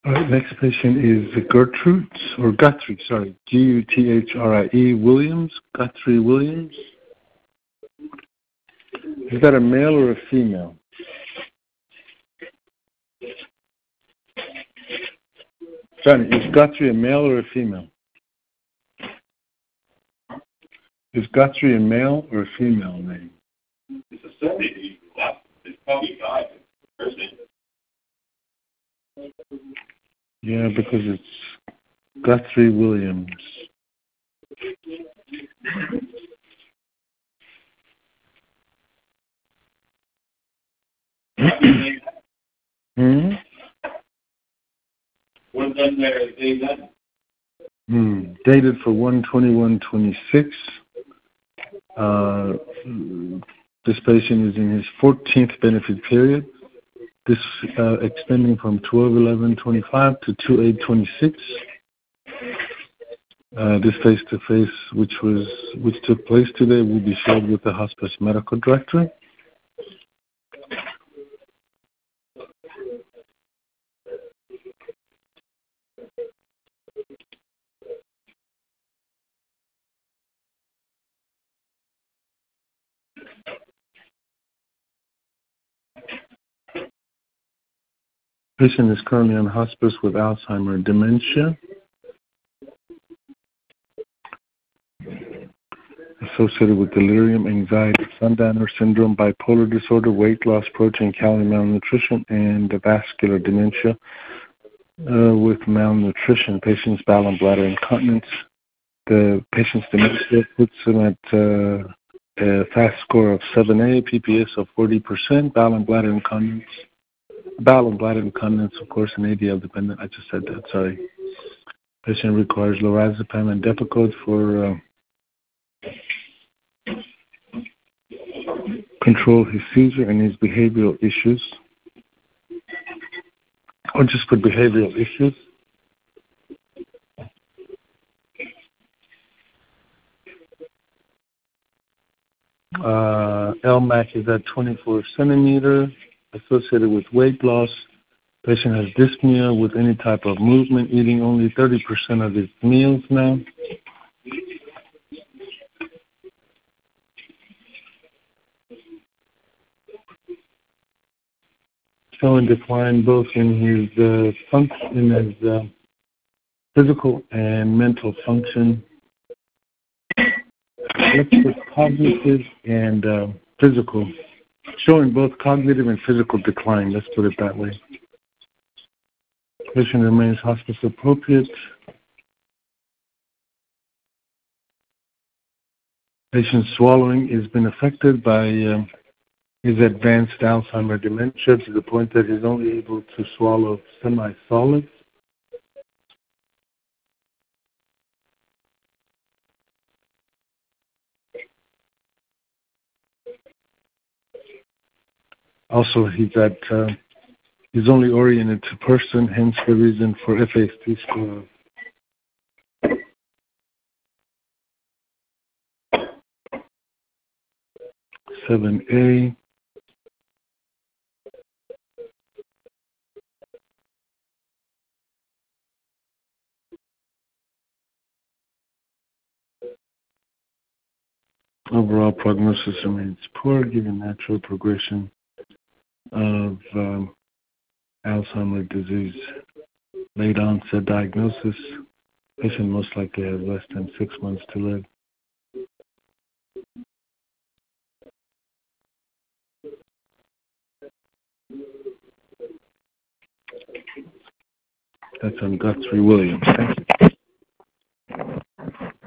All right, next patient is Guthrie, Guthrie Williams, Guthrie Williams. Is that a male or a female? Johnny, is Guthrie a male or a female? Is Guthrie a male or a female name? It's a Sunday. It's probably God. Yeah, because it's Guthrie Williams. What's done there? They done. Dated for 1/21/26. This patient is in his 14th benefit period. This extending from 12/11/25 to 2/8/26. This face-to-face, which took place today, will be shared with the hospice medical director. Patient is currently on hospice with Alzheimer's dementia associated with delirium, anxiety, Sundowner syndrome, bipolar disorder, weight loss, protein, calorie malnutrition, and vascular dementia with malnutrition. Patient's bowel and bladder incontinence. The patient's dementia puts him at a FAST score of 7A, PPS of 40%, bowel and bladder incontinence. Bowel and bladder incontinence, of course, and ADL dependent. I just said that, sorry. Patient requires lorazepam and Depakote for control his seizure and his behavioral issues. Or just put behavioral issues. LMAC is at 24 centimeter, associated with weight loss. Patient has dyspnea with any type of movement, eating only 30% of his meals now. Showing decline both in his physical and mental function. Let's put cognitive and physical. Showing both cognitive and physical decline. Let's put it that way. Patient remains hospice appropriate. Patient's swallowing has been affected by his advanced Alzheimer's dementia to the point that he's only able to swallow semi-solids. Also, he's only oriented to person, hence the reason for FAST score of 7A. Overall prognosis remains poor given natural progression of Alzheimer's disease. Late onset diagnosis. Patient most likely has less than 6 months to live. That's on Guthrie Williams. Thank you.